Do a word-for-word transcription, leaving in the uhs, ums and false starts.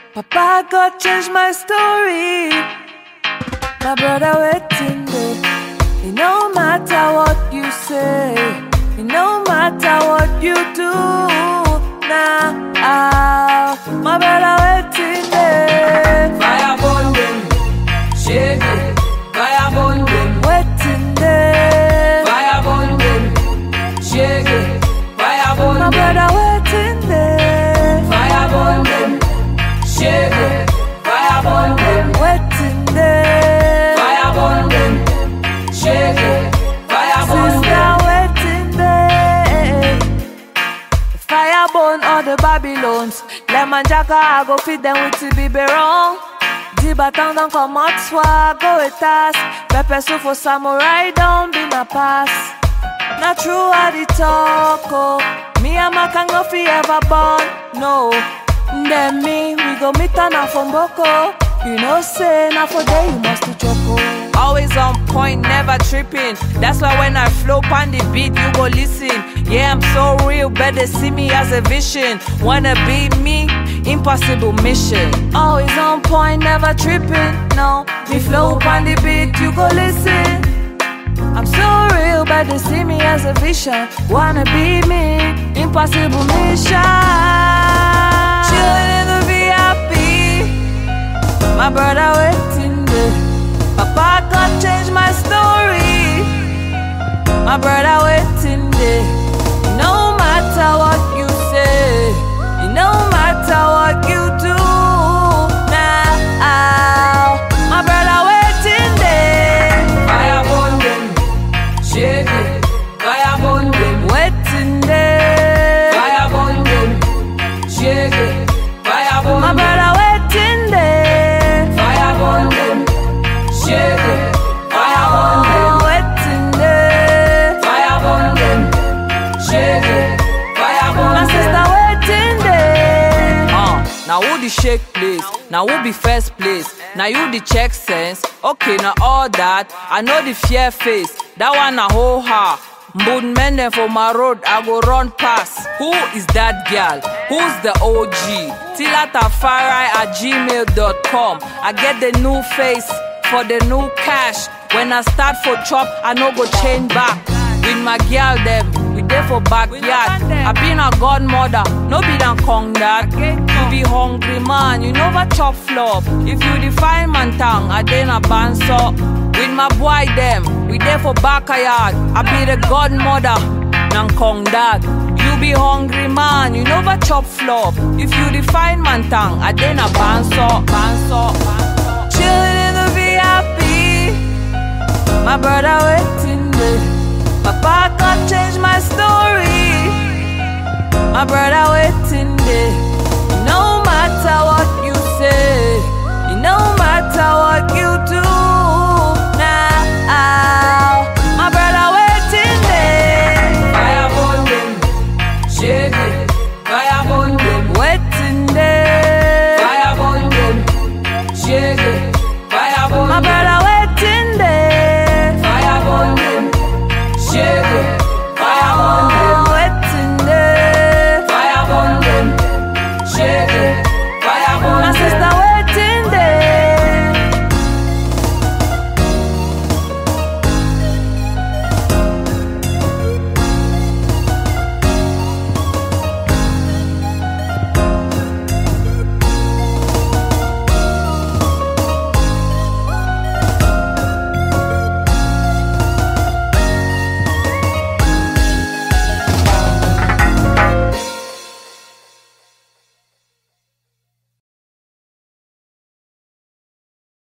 Papa God changed my story. My brother waiting there. It no matter what you say, it no matter what you do. Now, nah, my brother waiting there. Fire burn them, shake it. Fire burn them, waiting there. Fire burn them, shake it. Fire burn my them, brother waiting there. Fire burn them, shake it. Fire burn them, waiting there. Fire burn them, shake it. Fire burn Sister them, waiting there. Fire burn all the Babylons. Lemon jacka, I go feed them with the biberon. The baton don't come out, swag, go with us. Pepper soup for samurai, don't be my pass. Not true at the talk, oh. Me and my can go fi ever born, no. Then me, we go meet her from Boko. You know say, now for day you must to choco. Always on point, never tripping. That's why when I flow on the beat, you go listen. Yeah, I'm so real, better see me as a vision. Wanna be me? Impossible mission. Always on point, never tripping. No, me flow on the beat, you go listen. I'm so real, better see me as a vision. Wanna be me? Impossible mission. Chillin' in the V I P. My brother waiting there. Papa God changed my story. My brother waiting there. No matter what you say, no matter what you do, now my brother waiting there. fire burn them, shake it. Fire burn them, Waiting there. fire burn them, shake it. Fire burn My them, brother waiting there. fire burn them, shake it. Fire burn them, Oh, waiting there. fire burn them, shake it. Fire burn My them. sister waiting there. Uh, now who the shake place? Now who be first place? Now you the check sense. Okay, now all that. I know the fear face. That one a ho ha. Mbud men for my road, I go run past. Who is that girl? Who's the O G? Tilatafari at gmail dot com. I get the new face for the new cash. When I start for chop, I no go change back. With my girl them, we there for backyard. I been a godmother, no be done kong that. You be hungry man, you never chop flop. If you define man tongue, I then a banso. With my boy them, we there for backyard. I be the godmother, nang kong that. You be hungry man, you never chop flop. If you define man tongue, I then a banso, banso, banso. Chillin' in the V I P. My brother waiting there. Papa God changed my story. My brother waiting there. No matter what you say, no matter what you do, now my brother waiting there. Fire burn them, shake it. Fire burn them, Waiting there. fire burn them, shake it. Fire burn My them, brother